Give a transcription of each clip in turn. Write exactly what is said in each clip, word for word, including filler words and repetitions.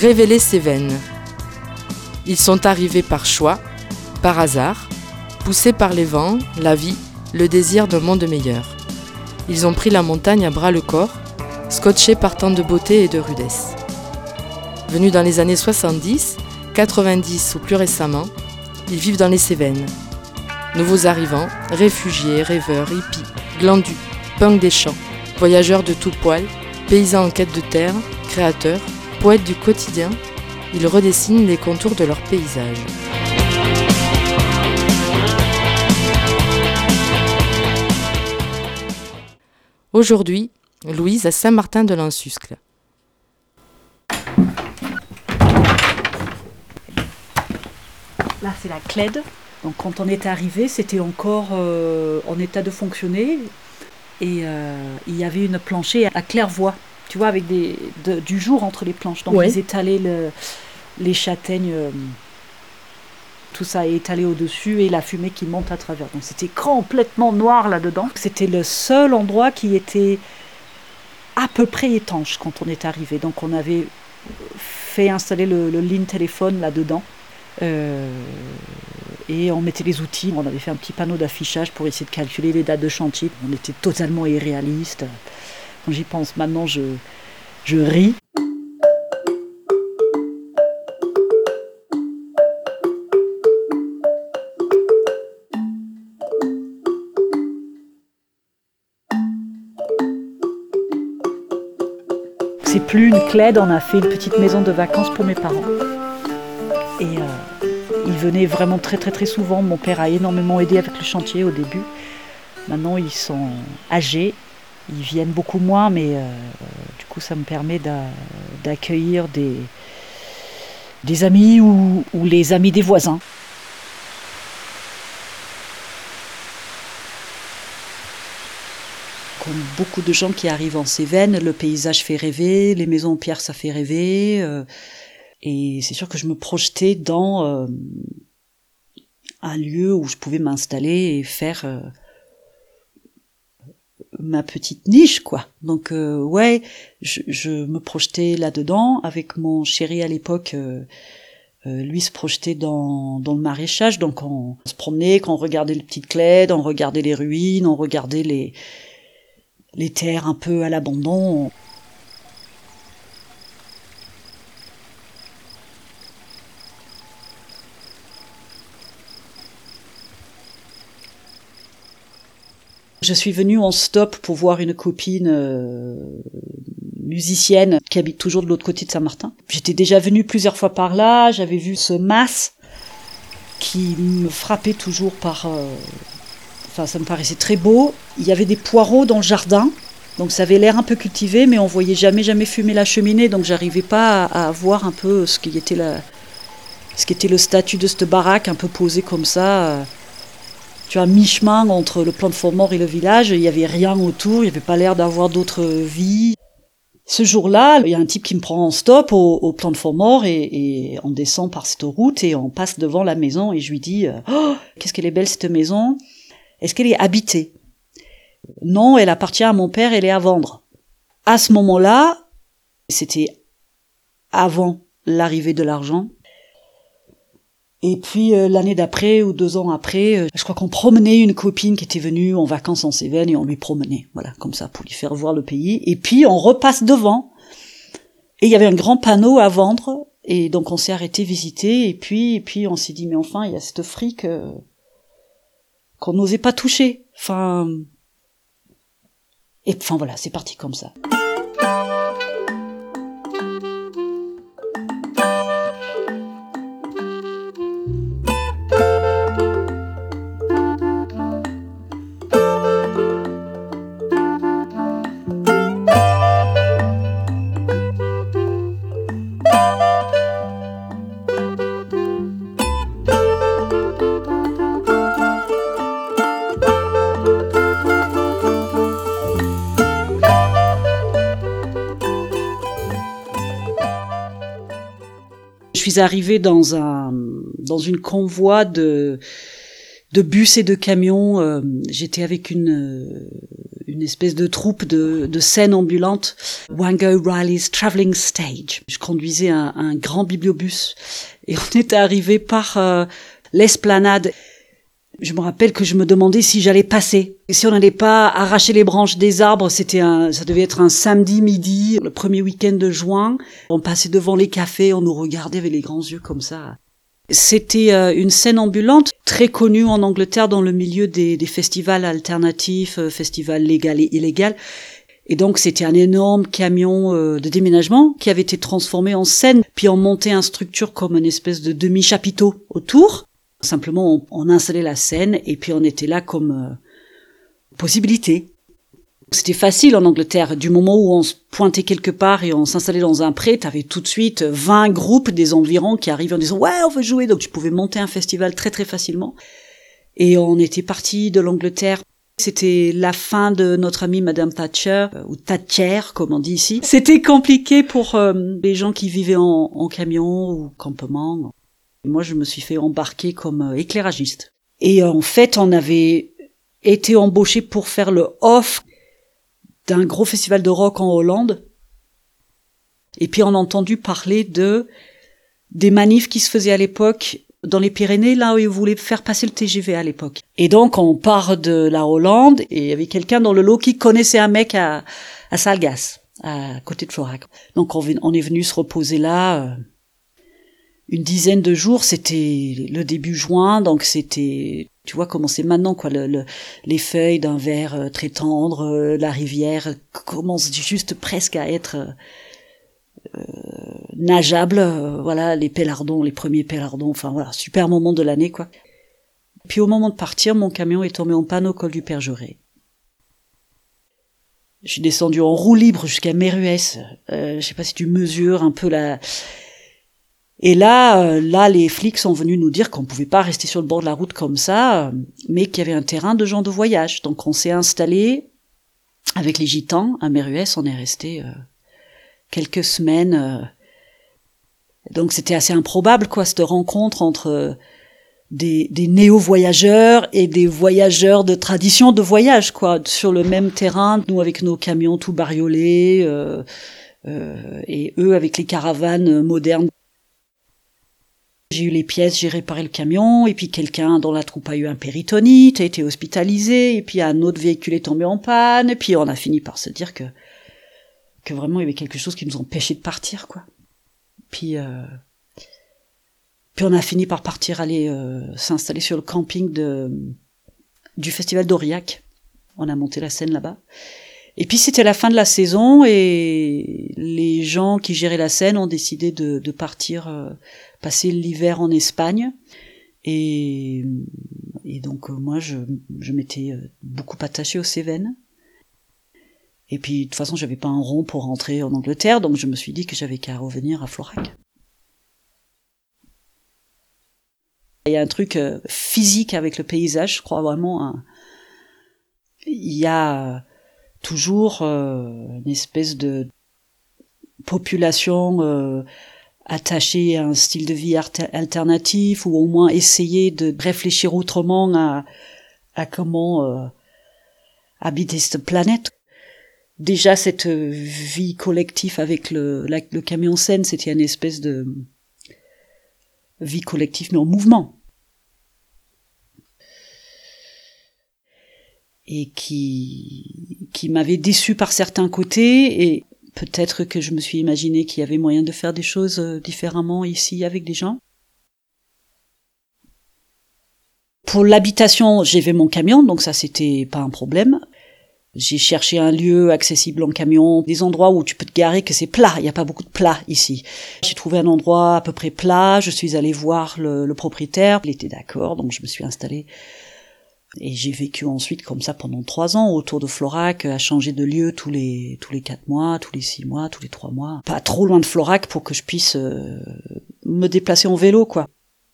révéler Cévennes. Ils sont arrivés par choix, par hasard, poussés par les vents, la vie, le désir d'un monde meilleur. Ils ont pris la montagne à bras-le-corps, scotchés par tant de beauté et de rudesse. Venus dans les années soixante-dix, quatre-vingt-dix ou plus récemment, ils vivent dans les Cévennes. Nouveaux arrivants, réfugiés, rêveurs, hippies, glandus, punks des champs, voyageurs de tout poil, paysans en quête de terre, créateurs, poètes du quotidien, ils redessinent les contours de leur paysage. Aujourd'hui, Louise à Saint-Martin-de-Lansuscle. Là, c'est la Clède. Donc, quand on est arrivé, c'était encore euh, en état de fonctionner. Et euh, il y avait une planchée à claire-voie, tu vois, avec des, de, du jour entre les planches. Donc, ouais. Ils étalaient le, les châtaignes, euh, tout ça est étalé au-dessus et la fumée qui monte à travers. Donc, c'était complètement noir là-dedans. C'était le seul endroit qui était à peu près étanche quand on est arrivé. Donc, on avait fait installer le, le ligne téléphone là-dedans. Euh, et on mettait les outils, on avait fait un petit panneau d'affichage pour essayer de calculer les dates de chantier. On était totalement irréaliste. Quand j'y pense maintenant, je, je ris. C'est plus une clède, on a fait une petite maison de vacances pour mes parents. Et euh, ils venaient vraiment très très très souvent. Mon père a énormément aidé avec le chantier au début. Maintenant ils sont âgés, ils viennent beaucoup moins, mais euh, du coup ça me permet d'a, d'accueillir des, des amis ou, ou les amis des voisins. Comme beaucoup de gens qui arrivent en Cévennes, le paysage fait rêver, les maisons en pierre ça fait rêver. Euh, Et c'est sûr que je me projetais dans euh, un lieu où je pouvais m'installer et faire euh, ma petite niche, quoi. Donc, euh, ouais, je, je me projetais là-dedans. Avec mon chéri à l'époque, euh, euh, lui se projetait dans, dans le maraîchage. Donc, on se promenait, quand on regardait les petites clèdes, on regardait les ruines, on regardait les, les terres un peu à l'abandon. Je suis venue en stop pour voir une copine euh, musicienne qui habite toujours de l'autre côté de Saint-Martin. J'étais déjà venue plusieurs fois par là, j'avais vu ce mas qui me frappait toujours par... Euh, enfin, ça me paraissait très beau. Il y avait des poireaux dans le jardin, donc ça avait l'air un peu cultivé, mais on voyait jamais, jamais fumer la cheminée, donc j'arrivais pas à, à voir un peu ce qui était la, ce qui était le statut de cette baraque, un peu posée comme ça... Euh, Tu vois, mi-chemin entre le plan de Fort-Mort et le village, il n'y avait rien autour, il n'y avait pas l'air d'avoir d'autres vies. Ce jour-là, il y a un type qui me prend en stop au, au plan de Fort-Mort et, et on descend par cette route et on passe devant la maison et je lui dis « Oh, qu'est-ce qu'elle est belle cette maison. Est-ce qu'elle est habitée ?» Non, elle appartient à mon père, elle est à vendre. À ce moment-là, c'était avant l'arrivée de l'argent. Et puis euh, l'année d'après ou deux ans après, euh, je crois qu'on promenait une copine qui était venue en vacances en Cévennes et on lui promenait, voilà, comme ça, pour lui faire voir le pays. Et puis on repasse devant et il y avait un grand panneau à vendre et donc on s'est arrêté visiter et puis et puis on s'est dit mais enfin il y a cette fric euh, qu'on n'osait pas toucher. Enfin et enfin voilà, c'est parti comme ça. Je suis arrivée dans un dans une convoi de de bus et de camions. Euh, j'étais avec une une espèce de troupe de, de scènes ambulantes, Wango Riley's Travelling Stage. Je conduisais un, un grand bibliobus et on était arrivé par euh, l'esplanade. Je me rappelle que je me demandais si j'allais passer. Et si on n'allait pas arracher les branches des arbres, c'était un, ça devait être un samedi midi, le premier week-end de juin. On passait devant les cafés, on nous regardait avec les grands yeux comme ça. C'était euh, une scène ambulante très connue en Angleterre dans le milieu des, des festivals alternatifs, euh, festivals légal et illégal. Et donc c'était un énorme camion euh, de déménagement qui avait été transformé en scène, puis on montait une structure comme une espèce de demi-chapiteau autour. Simplement, on, on installait la scène et puis on était là comme euh, possibilité. C'était facile en Angleterre. Du moment où on se pointait quelque part et on s'installait dans un pré, t'avais tout de suite vingt groupes des environs qui arrivaient en disant « Ouais, on veut jouer !» Donc tu pouvais monter un festival très très facilement. Et on était partis de l'Angleterre. C'était la fin de notre amie Madame Thatcher, ou Thatcher comme on dit ici. C'était compliqué pour euh, les gens qui vivaient en, en camion ou campement. Moi, je me suis fait embarquer comme euh, éclairagiste. Et euh, en fait, on avait été embauché pour faire le off d'un gros festival de rock en Hollande. Et puis, on a entendu parler de des manifs qui se faisaient à l'époque dans les Pyrénées, là où ils voulaient faire passer le T G V à l'époque. Et donc, on part de la Hollande et il y avait quelqu'un dans le lot qui connaissait un mec à, à Salgas, à côté de Florac. Donc, on, on est venu se reposer là... Euh, une dizaine de jours, c'était le début juin, donc c'était, tu vois comment c'est maintenant, quoi, le, le, les feuilles d'un verre très tendre, euh, la rivière commence juste presque à être euh, nageable, euh, voilà, les pélardons, les premiers pélardons, enfin voilà, super moment de l'année, quoi. Puis au moment de partir, mon camion est tombé en panne au col du Pergeret. Je suis descendue en roue libre jusqu'à Méruès, euh, je sais pas si tu mesures un peu la... Et là, euh, là, les flics sont venus nous dire qu'on pouvait pas rester sur le bord de la route comme ça, euh, mais qu'il y avait un terrain de gens de voyage. Donc on s'est installé avec les gitans à Méruès. On est resté euh, quelques semaines. Euh, donc c'était assez improbable, quoi, cette rencontre entre euh, des, des néo-voyageurs et des voyageurs de tradition de voyage, quoi, sur le même terrain. Nous avec nos camions tout bariolés euh, euh, et eux avec les caravanes modernes. J'ai eu les pièces, j'ai réparé le camion, et puis quelqu'un dans la troupe a eu un péritonite, a été hospitalisé, et puis un autre véhicule est tombé en panne, et puis on a fini par se dire que que vraiment il y avait quelque chose qui nous empêchait de partir, quoi. Puis euh, puis on a fini par partir aller euh, s'installer sur le camping de du festival d'Aurillac. On a monté la scène là-bas. Et puis c'était la fin de la saison et les gens qui géraient la scène ont décidé de, de partir euh, passer l'hiver en Espagne. Et, et donc euh, moi je, je m'étais beaucoup attachée aux Cévennes. Et puis de toute façon j'avais pas un rond pour rentrer en Angleterre, donc je me suis dit que j'avais qu'à revenir à Florac. Il y a un truc euh, physique avec le paysage, je crois vraiment. Hein. Il y a toujours euh, une espèce de population euh, attachée à un style de vie alter- alternatif, ou au moins essayer de réfléchir autrement à, à comment euh, habiter cette planète. Déjà, cette vie collective avec le, la, le camion scène, c'était une espèce de vie collective, mais en mouvement. Et qui, qui m'avait déçu par certains côtés, et peut-être que je me suis imaginé qu'il y avait moyen de faire des choses différemment ici avec des gens. Pour l'habitation, j'avais mon camion, donc ça c'était pas un problème. J'ai cherché un lieu accessible en camion, des endroits où tu peux te garer, que c'est plat, il n'y a pas beaucoup de plats ici. J'ai trouvé un endroit à peu près plat, je suis allée voir le, le propriétaire, il était d'accord, donc je me suis installée. Et j'ai vécu ensuite comme ça pendant trois ans autour de Florac, à changer de lieu tous les tous les quatre mois, tous les six mois, tous les trois mois. Pas trop loin de Florac pour que je puisse euh, me déplacer en vélo, quoi.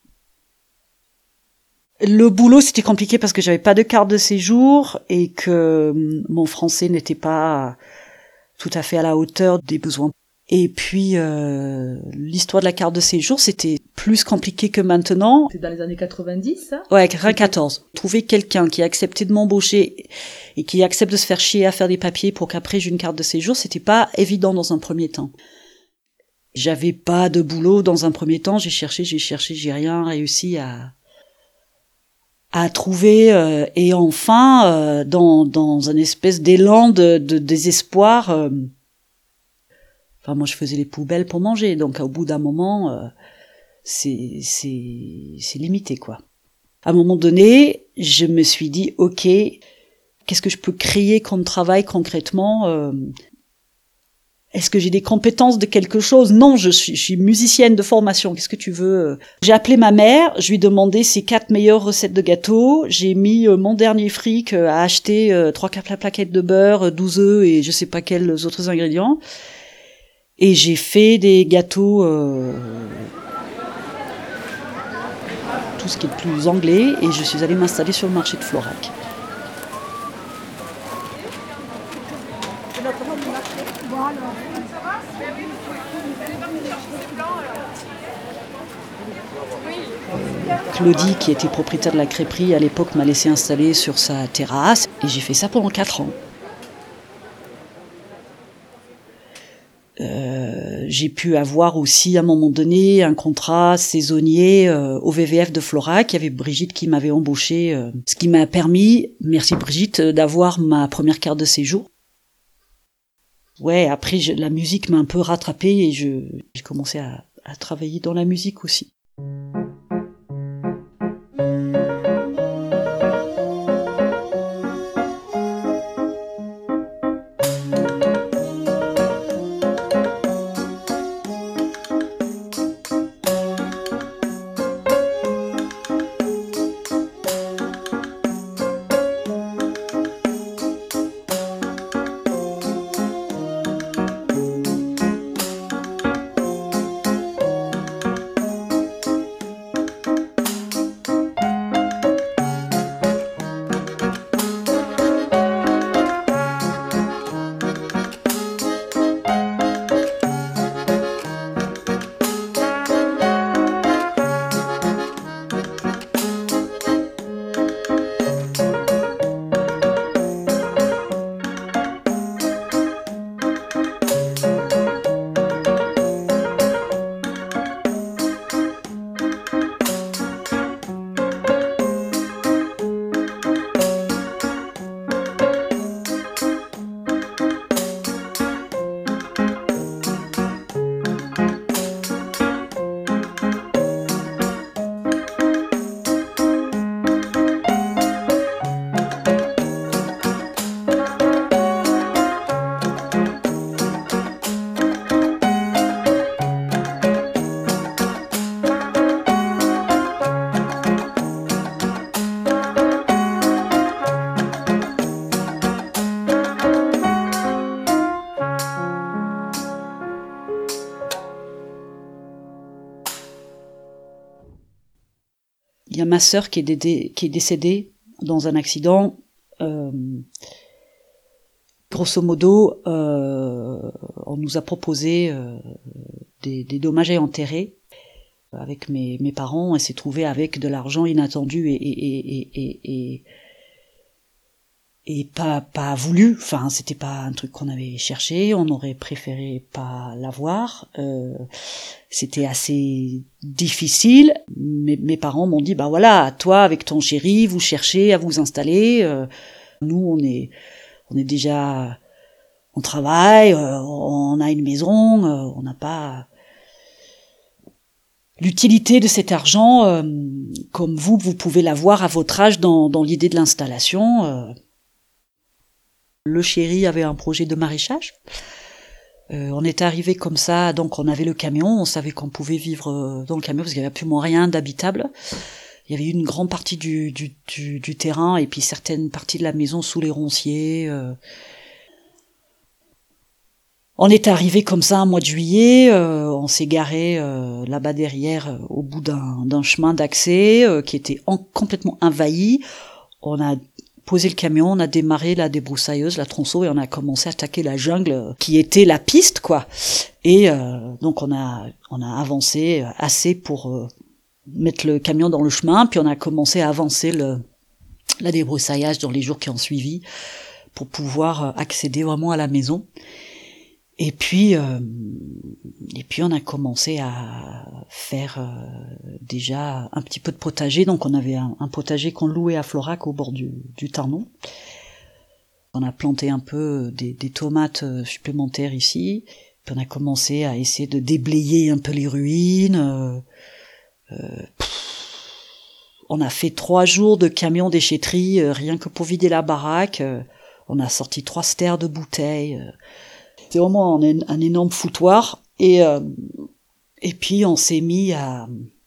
Le boulot, c'était compliqué parce que j'avais pas de carte de séjour et que mon français n'était pas tout à fait à la hauteur des besoins. Et puis, euh, l'histoire de la carte de séjour, c'était plus compliqué que maintenant. C'est dans les années quatre-vingt-dix, ça? Ouais, quatre-vingt-quatorze. Trouver quelqu'un qui a accepté de m'embaucher et qui accepte de se faire chier à faire des papiers pour qu'après j'ai une carte de séjour, c'était pas évident dans un premier temps. J'avais pas de boulot dans un premier temps, j'ai cherché, j'ai cherché, j'ai rien réussi à à trouver euh, et enfin euh, dans dans un espèce d'élan de, de désespoir. Euh, Enfin, moi, je faisais les poubelles pour manger, donc au bout d'un moment, euh, c'est c'est c'est limité, quoi. À un moment donné, je me suis dit, ok, qu'est-ce que je peux créer comme travail concrètement euh, Est-ce que j'ai des compétences de quelque chose? Non, je suis, je suis musicienne de formation. Qu'est-ce que tu veux? J'ai appelé ma mère, je lui ai demandé ses quatre meilleures recettes de gâteaux. J'ai mis euh, mon dernier fric euh, à acheter euh, trois quatre plaquettes de beurre, douze œufs et je sais pas quels autres ingrédients. Et j'ai fait des gâteaux, euh, tout ce qui est le plus anglais, et je suis allée m'installer sur le marché de Florac. Claudie, qui était propriétaire de la crêperie à l'époque, m'a laissé installer sur sa terrasse, et j'ai fait ça pendant quatre ans. Euh, j'ai pu avoir aussi à un moment donné un contrat saisonnier euh, au V V F de Florac. Il y avait Brigitte qui m'avait embauché, euh, ce qui m'a permis, merci Brigitte, d'avoir ma première carte de séjour. Ouais, après je, la musique m'a un peu rattrapée et je, j'ai commencé à, à travailler dans la musique aussi. Il y a ma sœur qui est, dédé, qui est décédée dans un accident. Euh, grosso modo, euh, on nous a proposé euh, des, des dommages et intérêts avec mes, mes parents. Elle s'est trouvée avec de l'argent inattendu et, et, et, et, et, et pas, pas voulu. Enfin, c'était pas un truc qu'on avait cherché. On aurait préféré pas l'avoir. Euh, C'était assez difficile. Mes, mes parents m'ont dit, bah voilà, toi avec ton chéri, vous cherchez à vous installer. Euh, nous, on est, on est déjà, on travaille, euh, on a une maison, euh, on n'a pas l'utilité de cet argent euh, comme vous, vous pouvez l'avoir à votre âge dans, dans l'idée de l'installation. Euh. Le chéri avait un projet de maraîchage. Euh, on est arrivé comme ça, donc on avait le camion, on savait qu'on pouvait vivre dans le camion parce qu'il n'y avait absolument rien d'habitable. Il y avait une grande partie du, du, du, du terrain et puis certaines parties de la maison sous les ronciers. Euh. On est arrivé comme ça un mois de juillet, euh, on s'est garé euh, là-bas derrière, euh, au bout d'un, d'un chemin d'accès euh, qui était en, complètement envahi. On a posé le camion, on a démarré la débroussailleuse, la tronçon, et on a commencé à attaquer la jungle qui était la piste, quoi. Et euh, donc on a on a avancé assez pour euh, mettre le camion dans le chemin, puis on a commencé à avancer le la débroussaillage dans les jours qui ont suivi pour pouvoir accéder vraiment à la maison. Et puis euh, et puis on a commencé à faire euh, déjà un petit peu de potager. Donc on avait un, un potager qu'on louait à Florac au bord du, du Tarnon. On a planté un peu des, des tomates supplémentaires ici. Puis on a commencé à essayer de déblayer un peu les ruines. Euh, euh, on a fait trois jours de camion déchetterie euh, rien que pour vider la baraque. Euh, on a sorti trois stères de bouteilles. Euh, C'était vraiment un, un énorme foutoir. Et, euh, et puis on s'est mis à,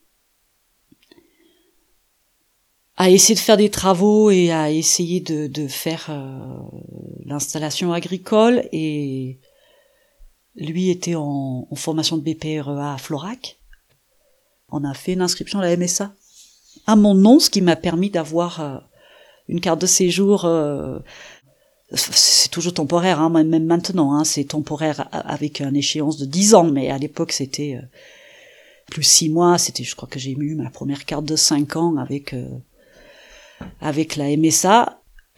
à essayer de faire des travaux et à essayer de, de faire euh, l'installation agricole. Et lui était en, en formation de B P R E A à Florac. On a fait une inscription à la M S A à mon nom, ce qui m'a permis d'avoir euh, une carte de séjour. Euh, c'est toujours temporaire, hein, même maintenant, hein, c'est temporaire avec une échéance de dix ans, mais à l'époque c'était euh, plus six mois. C'était, je crois que j'ai eu ma première carte de cinq ans avec euh, avec la M S A.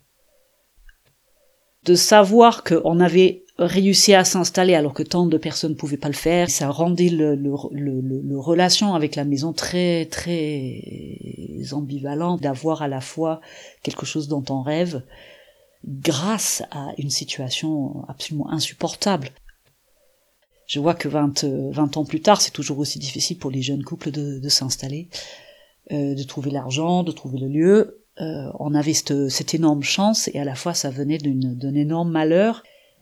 De savoir qu'on avait réussi à s'installer alors que tant de personnes ne pouvaient pas le faire, ça rendait le, le, le, le, le relation avec la maison très très ambivalent, d'avoir à la fois quelque chose dont on rêve grâce à une situation absolument insupportable. Je vois que vingt, vingt ans plus tard, c'est toujours aussi difficile pour les jeunes couples de, de s'installer, euh, de trouver l'argent, de trouver le lieu. Euh, on avait cette, cette énorme chance et à la fois ça venait d'une, d'un énorme malheur.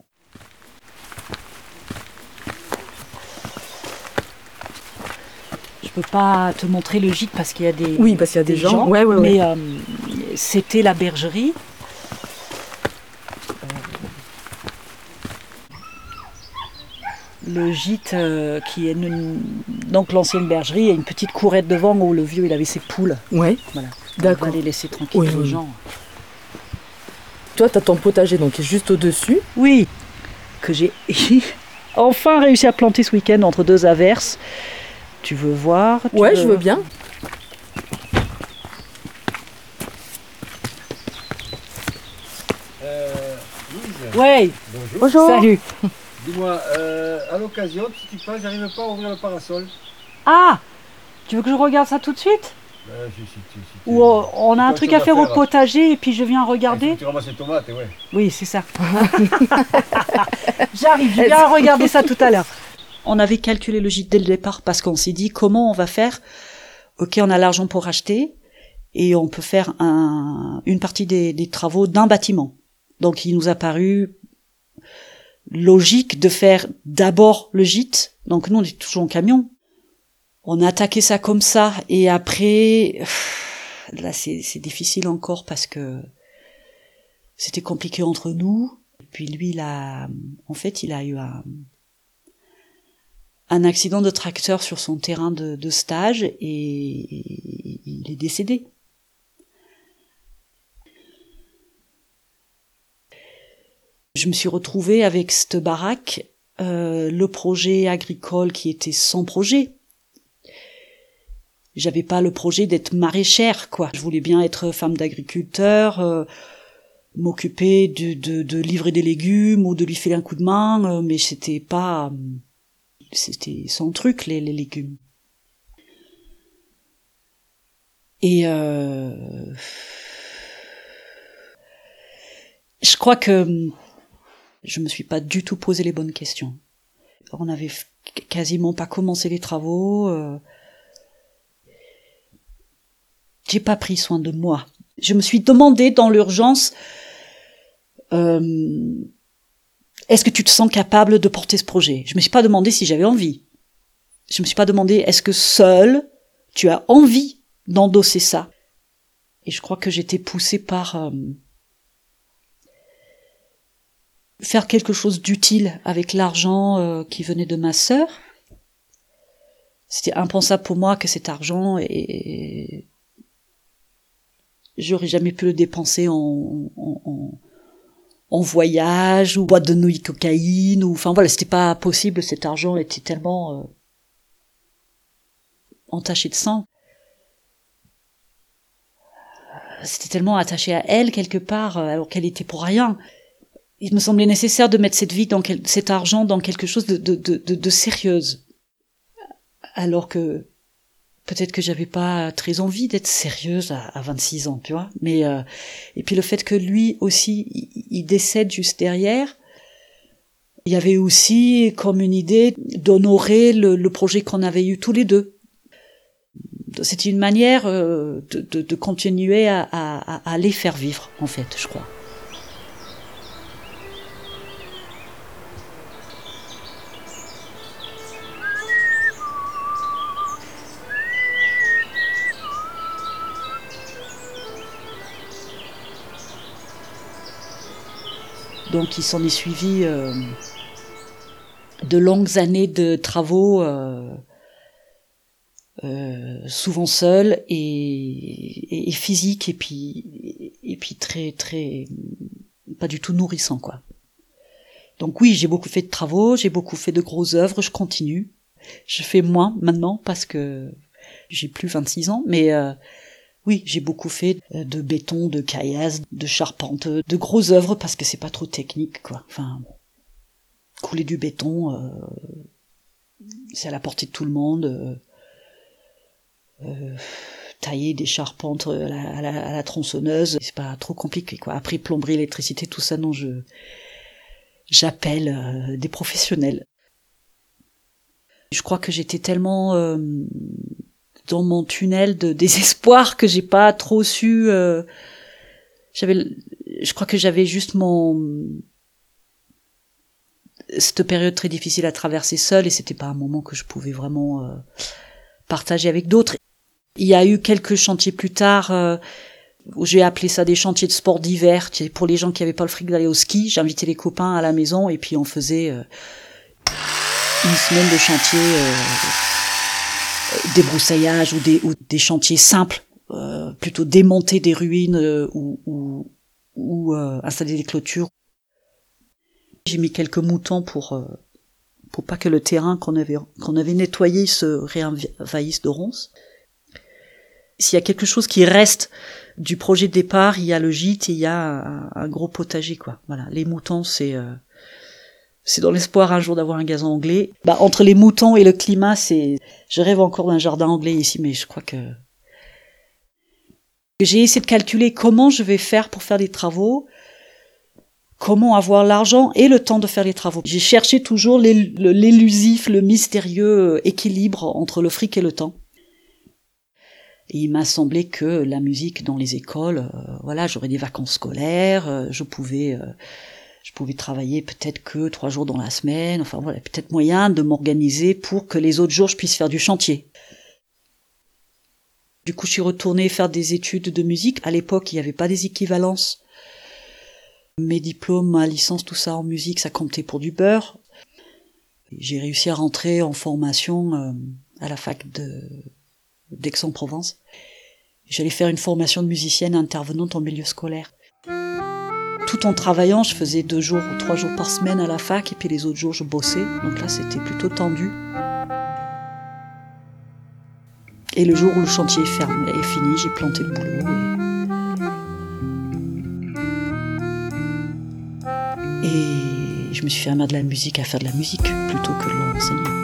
Je peux pas te montrer le gîte parce qu'il y a des oui parce qu'il y a des, des gens, gens ouais, ouais, mais ouais. Euh, c'était la bergerie. Le gîte euh, qui est une, donc l'ancienne bergerie, il y a une petite courette devant où le vieux il avait ses poules. Ouais. Voilà. D'accord. On va les laisser tranquilles oui, les oui. gens. Toi, t'as ton potager donc juste au-dessus. Oui. Que j'ai enfin réussi à planter ce week-end entre deux averses. Tu veux voir tu Ouais, veux... je veux bien. Euh, Louise. Ouais. Bonjour. Bonjour. Salut. Dis-moi, euh, à l'occasion, si tu passes, j'arrive pas à ouvrir le parasol. Ah, tu veux que je regarde ça tout de suite? Euh, si, si, si, si, Ou euh, on a un si truc à faire, faire au potager et puis je viens regarder. Ah, tu ramasses les tomates, ouais. Oui, c'est ça. J'arrive, je viens regarder ça tout à l'heure. On avait calculé le gîte dès le départ parce qu'on s'est dit comment on va faire. Ok, on a l'argent pour acheter et on peut faire un, une partie des, des travaux d'un bâtiment. Donc il nous a paru logique de faire d'abord le gîte. Donc nous on est toujours en camion. On a attaqué ça comme ça et après là c'est, c'est difficile encore parce que c'était compliqué entre nous. Puis lui il a en fait il a eu un un accident de tracteur sur son terrain de, de stage et il est décédé. Je me suis retrouvée avec cette baraque, euh, le projet agricole qui était son projet. J'avais pas le projet d'être maraîchère, quoi. Je voulais bien être femme d'agriculteur, euh, m'occuper de, de, de livrer des légumes ou de lui filer un coup de main, euh, mais c'était pas... C'était son truc, les, les légumes. Et euh, je crois que je me suis pas du tout posé les bonnes questions. On avait quasiment pas commencé les travaux. Euh, j'ai pas pris soin de moi. Je me suis demandé dans l'urgence, euh, est-ce que tu te sens capable de porter ce projet? Je me suis pas demandé si j'avais envie. Je me suis pas demandé, est-ce que seule, tu as envie d'endosser ça? Et je crois que j'étais poussée par euh, faire quelque chose d'utile avec l'argent euh, qui venait de ma sœur. C'était impensable pour moi que cet argent ait, j'aurais jamais pu le dépenser en, en, en, en voyage ou boîte de nouilles cocaïne ou, enfin voilà, c'était pas possible, cet argent était tellement euh, entaché de sang. C'était tellement attaché à elle quelque part, alors qu'elle était pour rien. Il me semblait nécessaire de mettre cette vie dans quel, cet argent dans quelque chose de, de, de, de, de sérieuse. Alors que peut-être que j'avais pas très envie d'être sérieuse à, à vingt-six ans, tu vois. Mais euh, et puis le fait que lui aussi, il, il décède juste derrière, il y avait aussi comme une idée d'honorer le, le projet qu'on avait eu tous les deux. C'était une manière euh, de, de, de continuer à, à, à les faire vivre, en fait, je crois. Donc il s'en est suivi euh, de longues années de travaux, euh, euh, souvent seuls et, et, et physiques, et puis, et puis très, très, pas du tout nourrissants, quoi. Donc oui, j'ai beaucoup fait de travaux, j'ai beaucoup fait de grosses œuvres, je continue. Je fais moins maintenant parce que j'ai plus vingt-six ans, mais euh, oui, j'ai beaucoup fait de béton, de caillasse, de charpente, de grosses œuvres parce que c'est pas trop technique, quoi. Enfin, couler du béton, euh, c'est à la portée de tout le monde. Euh, euh, tailler des charpentes à la, à, la, à la tronçonneuse, c'est pas trop compliqué, quoi. Après, plomberie, électricité, tout ça, non, je j'appelle euh, des professionnels. Je crois que j'étais tellement euh, dans mon tunnel de désespoir que j'ai pas trop su. Euh, j'avais, je crois que j'avais juste mon cette période très difficile à traverser seule, et c'était pas un moment que je pouvais vraiment euh, partager avec d'autres. Il y a eu quelques chantiers plus tard euh, où j'ai appelé ça des chantiers de sport d'hiver, pour les gens qui avaient pas le fric d'aller au ski. J'invitais les copains à la maison et puis on faisait euh, une semaine de chantier, euh, des broussaillards ou des, ou des chantiers simples, euh, plutôt démonter des ruines euh, ou, ou, ou euh, installer des clôtures. J'ai mis quelques moutons pour euh, pour pas que le terrain qu'on avait qu'on avait nettoyé se réenvahisse de ronces. S'il y a quelque chose qui reste du projet de départ, il y a le gîte et il y a un, un gros potager, quoi. Voilà, les moutons, c'est euh, c'est dans l'espoir un jour d'avoir un gazon anglais. Bah entre les moutons et le climat, c'est je rêve encore d'un jardin anglais ici, mais je crois que j'ai essayé de calculer comment je vais faire pour faire des travaux. Comment avoir l'argent et le temps de faire les travaux. J'ai cherché toujours l'élusif, le mystérieux équilibre entre le fric et le temps. Et il m'a semblé que la musique dans les écoles, euh, voilà, j'aurais des vacances scolaires, euh, je pouvais, euh, je pouvais travailler peut-être que trois jours dans la semaine. Enfin voilà, peut-être moyen de m'organiser pour que les autres jours je puisse faire du chantier. Du coup, je suis retournée faire des études de musique. À l'époque, il n'y avait pas des équivalences. Mes diplômes, ma licence, tout ça en musique, ça comptait pour du beurre. J'ai réussi à rentrer en formation euh, à la fac de, d'Aix-en-Provence. J'allais faire une formation de musicienne intervenante en milieu scolaire. Tout en travaillant, je faisais deux jours ou trois jours par semaine à la fac, et puis les autres jours, je bossais. Donc là, c'était plutôt tendu. Et le jour où le chantier est fermé, est fini, j'ai planté le boulot. Et... Et je me suis fait un mal de la musique à faire de la musique plutôt que de l'enseigner.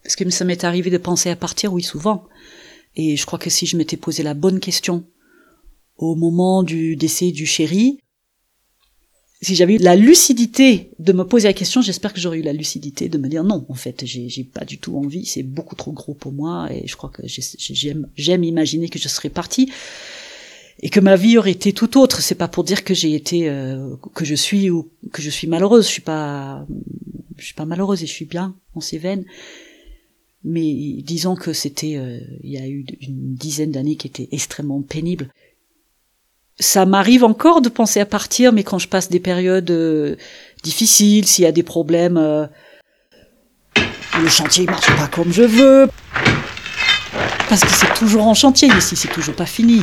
Est-ce que ça m'est arrivé de penser à partir? Oui, souvent. Et je crois que si je m'étais posé la bonne question au moment du décès du chéri, si j'avais eu la lucidité de me poser la question, j'espère que j'aurais eu la lucidité de me dire non, en fait, j'ai, j'ai pas du tout envie, c'est beaucoup trop gros pour moi, et je crois que j'ai, j'aime, j'aime imaginer que je serais partie, et que ma vie aurait été tout autre. C'est pas pour dire que j'ai été, euh, que je suis ou que je suis malheureuse. Je suis pas, je suis pas malheureuse et je suis bien en Cévennes. Mais disons que c'était, euh, il y a eu une dizaine d'années qui étaient extrêmement pénibles. Ça m'arrive encore de penser à partir, mais quand je passe des périodes euh, difficiles, s'il y a des problèmes, euh, le chantier marche pas comme je veux, parce que c'est toujours en chantier ici, c'est toujours pas fini.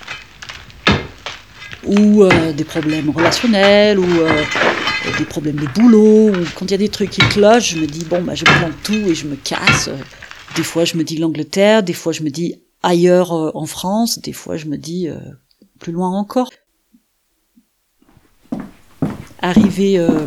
Ou euh, des problèmes relationnels, ou euh, des problèmes de boulot, ou quand il y a des trucs qui clochent, je me dis bon bah je plante tout et je me casse. Des fois je me dis l'Angleterre, des fois je me dis ailleurs euh, en France, des fois je me dis euh, plus loin encore. Arrivé euh,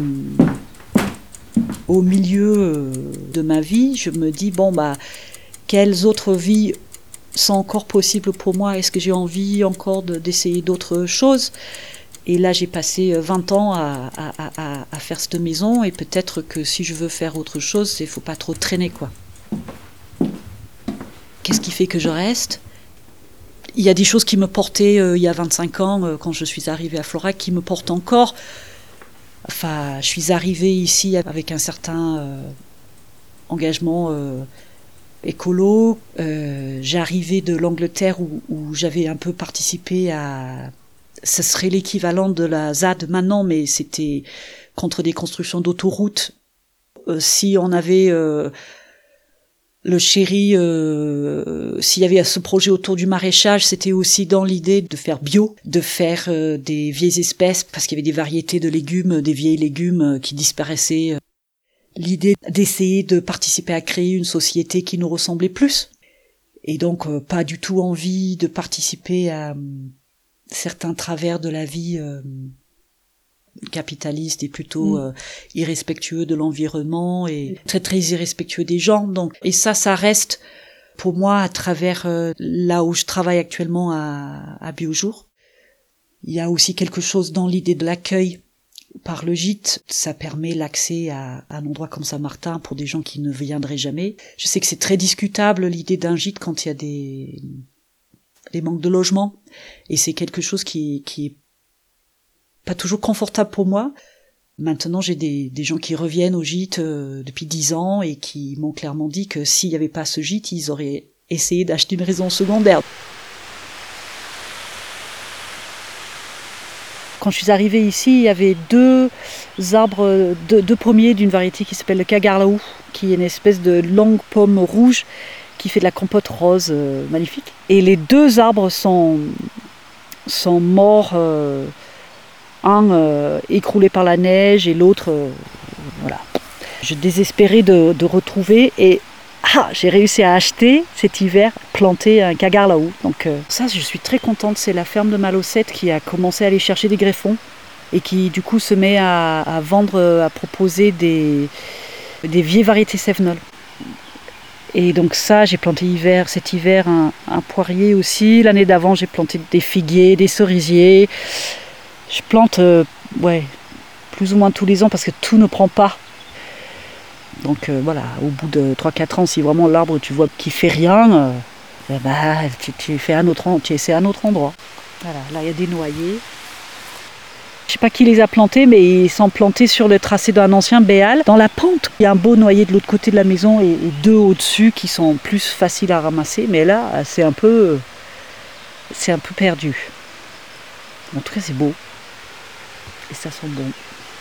au milieu euh, de ma vie, je me dis bon bah quelles autres vies sont encore possibles pour moi? Est-ce que j'ai envie encore de, d'essayer d'autres choses? Et là, j'ai passé vingt ans à, à, à, à faire cette maison, et peut-être que si je veux faire autre chose, il ne faut pas trop traîner, quoi. Qu'est-ce qui fait que je reste? Il y a des choses qui me portaient euh, il y a vingt-cinq ans, euh, quand je suis arrivée à Florac, qui me portent encore. Enfin, je suis arrivée ici avec un certain euh, engagement euh, écolo. Euh, j'arrivais de l'Angleterre où, où j'avais un peu participé à... Ce serait l'équivalent de la Z A D maintenant, mais c'était contre des constructions d'autoroutes. Euh, si on avait euh, le chéri, euh, s'il y avait ce projet autour du maraîchage, c'était aussi dans l'idée de faire bio, de faire euh, des vieilles espèces, parce qu'il y avait des variétés de légumes, des vieilles légumes qui disparaissaient. L'idée d'essayer de participer à créer une société qui nous ressemblait plus. Et donc, euh, pas du tout envie de participer à certains travers de la vie euh, capitaliste et plutôt euh, irrespectueux de l'environnement et très très irrespectueux des gens. Donc, et ça, ça reste pour moi à travers euh, là où je travaille actuellement à, à Biojour. Il y a aussi quelque chose dans l'idée de l'accueil par le gîte. Ça permet l'accès à, à un endroit comme Saint-Martin pour des gens qui ne viendraient jamais. Je sais que c'est très discutable l'idée d'un gîte quand il y a des des manques de logement, et c'est quelque chose qui, qui est pas toujours confortable pour moi. Maintenant, j'ai des, des gens qui reviennent au gîte euh, depuis dix ans et qui m'ont clairement dit que s'il n'y avait pas ce gîte, ils auraient essayé d'acheter une maison secondaire. Quand je suis arrivée ici, il y avait deux arbres, deux, deux pommiers d'une variété qui s'appelle le Kagarlaou, qui est une espèce de longue pomme rouge qui fait de la compote rose euh, magnifique. Et les deux arbres sont, sont morts, euh, un euh, écroulé par la neige et l'autre, euh, voilà. Je désespérais de, de retrouver, et ah, j'ai réussi à acheter cet hiver, planter un Kagarlaou. Donc euh, ça, je suis très contente. C'est la ferme de Malocette qui a commencé à aller chercher des greffons et qui du coup se met à, à vendre, à proposer des, des vieilles variétés cévenols. Et donc ça, j'ai planté hiver, cet hiver un, un poirier aussi. L'année d'avant, j'ai planté des figuiers, des cerisiers. Je plante euh, ouais, plus ou moins tous les ans parce que tout ne prend pas. Donc euh, voilà, au bout de trois quatre ans, si vraiment l'arbre, tu vois qu'il fait rien, euh, eh ben, tu, tu, fais un autre, tu essaies un autre endroit. Voilà, là il y a des noyers. Je ne sais pas qui les a plantés, mais ils sont plantés sur le tracé d'un ancien béal, dans la pente. Il y a un beau noyer de l'autre côté de la maison et, et deux au-dessus qui sont plus faciles à ramasser. Mais là, c'est un peu, c'est un peu perdu. En tout cas, c'est beau. Et ça sent bon.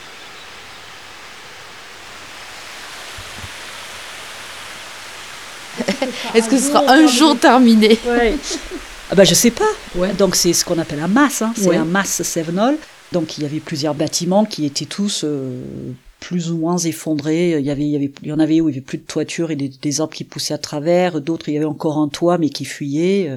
Est-ce que ce sera un jour terminé? Ouais. Ah bah, je sais pas. Ouais. Donc c'est ce qu'on appelle un mas. Hein. C'est ouais. un mas cévenol. Donc il y avait plusieurs bâtiments qui étaient tous euh, plus ou moins effondrés. Il y avait, il y avait, il y en avait où il y avait plus de toiture et des, des arbres qui poussaient à travers. D'autres, il y avait encore un toit mais qui fuyait.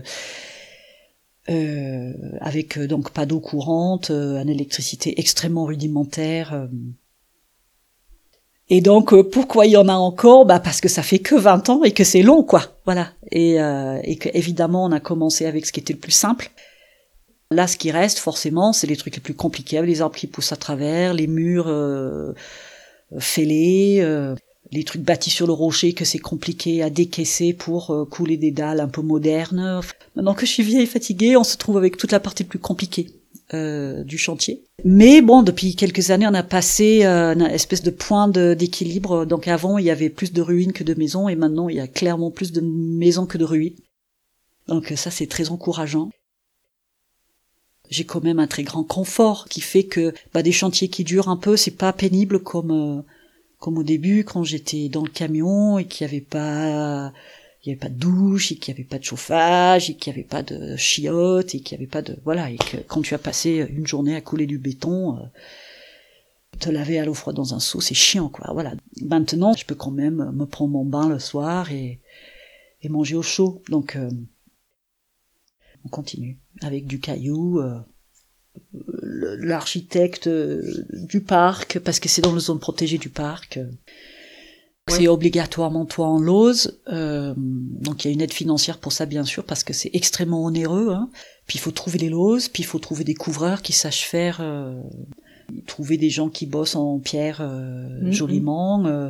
Euh, avec donc pas d'eau courante, euh, une électricité extrêmement rudimentaire. Euh. Et donc, euh, pourquoi il y en a encore? Bah, parce que ça fait que vingt ans et que c'est long, quoi. Voilà. Et, euh, et que, évidemment, on a commencé avec ce qui était le plus simple. Là, ce qui reste, forcément, c'est les trucs les plus compliqués, les arbres qui poussent à travers, les murs euh, fêlés, euh, les trucs bâtis sur le rocher que c'est compliqué à décaisser pour euh, couler des dalles un peu modernes. Maintenant que je suis vieille et fatiguée, on se trouve avec toute la partie plus compliquée euh, du chantier. Mais bon, depuis quelques années, on a passé euh, une espèce de point de, d'équilibre. Donc avant, il y avait plus de ruines que de maisons, et maintenant, il y a clairement plus de maisons que de ruines. Donc ça, c'est très encourageant. J'ai quand même un très grand confort qui fait que bah, des chantiers qui durent un peu, c'est pas pénible comme euh, comme au début quand j'étais dans le camion et qu'il y avait pas il y avait pas de douche et qu'il y avait pas de chauffage et qu'il y avait pas de chiottes et qu'il y avait pas de voilà et que quand tu as passé une journée à couler du béton, euh, te laver à l'eau froide dans un seau, c'est chiant quoi. Voilà. Maintenant, je peux quand même me prendre mon bain le soir et et manger au chaud. Donc euh, on continue avec du caillou, euh, l'architecte euh, du parc, parce que c'est dans la zone protégée du parc. Euh, oui. C'est obligatoirement toit en lauze, euh, donc il y a une aide financière pour ça bien sûr, parce que c'est extrêmement onéreux. Hein. Puis il faut trouver les lauses, puis il faut trouver des couvreurs qui sachent faire, euh, trouver des gens qui bossent en pierre euh, mm-hmm. joliment. Euh,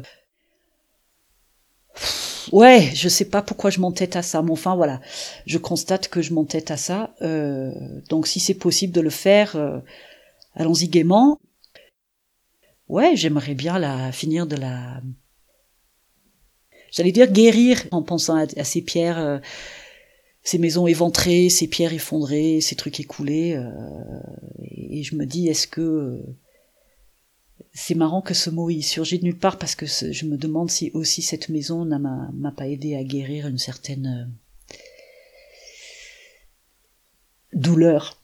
Ouais, je sais pas pourquoi je m'entête à ça, mais enfin voilà, je constate que je m'entête à ça. Euh, donc si c'est possible de le faire, euh, allons-y gaiement. Ouais, j'aimerais bien la finir de la, j'allais dire guérir en pensant à, à ces pierres, euh, ces maisons éventrées, ces pierres effondrées, ces trucs écoulés. Euh, et, et je me dis, est-ce que euh, c'est marrant que ce mot il surgit de nulle part parce que ce, je me demande si aussi cette maison n'a m'a, m'a pas aidé à guérir une certaine euh, douleur.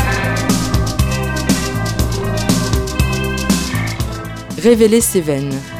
Révéler ses veines.